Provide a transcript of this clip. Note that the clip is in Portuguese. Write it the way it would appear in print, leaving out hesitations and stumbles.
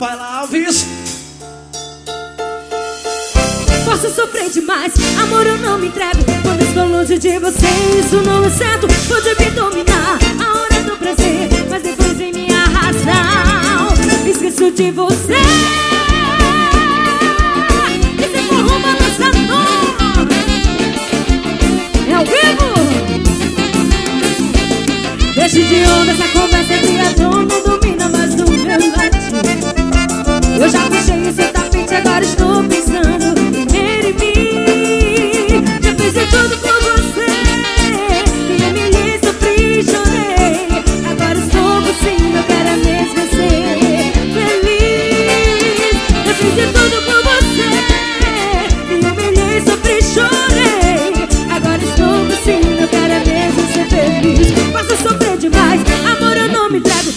Vai lá, Alves. Posso sofrer demais, amor, eu não me entrego. Quando estou longe de você, isso não é certo. Pode me dominar a hora do prazer, mas depois em minha razão esqueço de você. E se for uma nossa amor, é ao vivo. Deixe de onda essa conversa triatlon, não domina mais o meu latim. Eu já puxei esse tapete, agora estou pensando primeiro em mim. Já fiz de tudo por você, me humilhei, sofri, chorei. Agora estou por cima, eu quero é mesmo ser feliz. Já fiz de tudo por você, me humilhei, sofri, chorei. Agora estou por cima, eu quero é mesmo ser feliz. Posso sofrer demais, amor, eu não me entrego.